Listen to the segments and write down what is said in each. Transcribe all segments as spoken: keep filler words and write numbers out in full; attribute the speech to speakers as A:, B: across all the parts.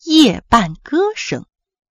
A: 夜半歌声。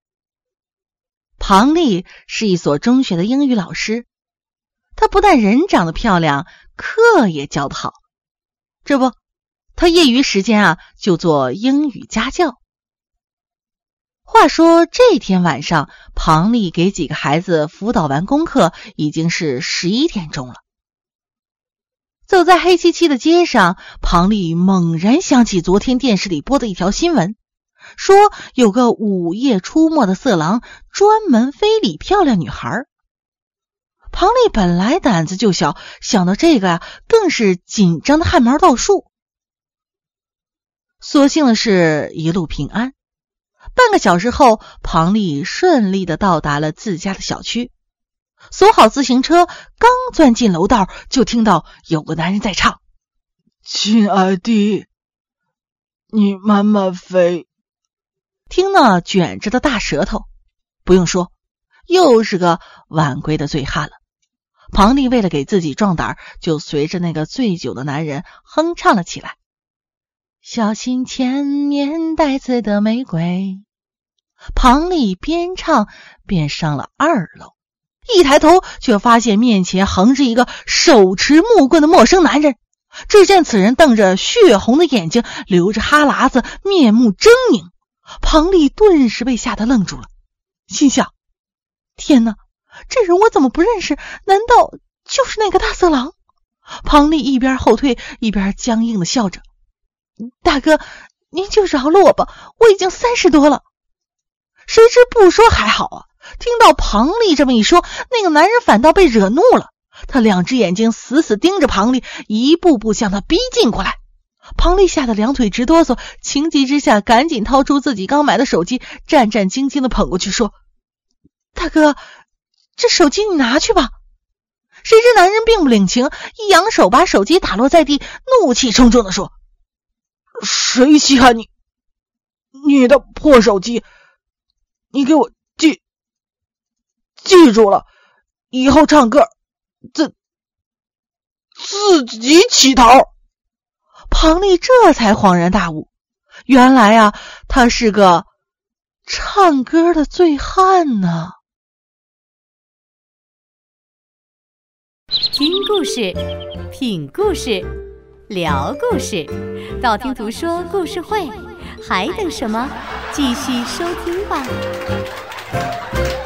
A: 庞丽是一所中学的英语老师，她不但人长得漂亮，课也教得好。这不，她业余时间啊就做英语家教。话说这天晚上，庞丽给几个孩子辅导完功课，已经是十一点钟了。走在黑漆漆的街上，庞丽猛然想起昨天电视里播的一条新闻，说有个午夜出没的色狼专门非礼漂亮女孩。庞丽本来胆子就小，想到这个呀、啊，更是紧张的汗毛倒竖。所幸的是一路平安。半个小时后，庞丽顺利的到达了自家的小区，锁好自行车，刚钻进楼道，就听到有个男人在唱：
B: 亲爱的，你慢慢飞。
A: 听那卷着的大舌头，不用说，又是个晚归的醉汉了。庞丽为了给自己壮胆，就随着那个醉酒的男人哼唱了起来：小心前面带刺的玫瑰。庞丽边唱边上了二楼，一抬头却发现面前横着一个手持木棍的陌生男人。只见此人瞪着血红的眼睛，流着哈喇子，面目狰狞。庞丽顿时被吓得愣住了，心想：天哪，这人我怎么不认识？难道就是那个大色狼？庞丽一边后退，一边僵硬的笑着：大哥，您就饶了我吧，我已经三十多了。谁知不说还好啊，听到庞丽这么一说，那个男人反倒被惹怒了。他两只眼睛死死盯着庞丽，一步步向他逼近过来。庞丽吓得两腿直哆嗦，情急之下赶紧掏出自己刚买的手机，战战兢兢地捧过去说：大哥，这手机你拿去吧。谁知男人并不领情，一扬手把手机打落在地，怒气冲冲地说：
B: 谁稀罕你？你的破手机，你给我记记住了，以后唱歌自自己起头。
A: 庞丽这才恍然大悟，原来啊，他是个唱歌的醉汉呢。
C: 听故事，品故事，聊故事，道听途说故事会，还等什么？继续收听吧。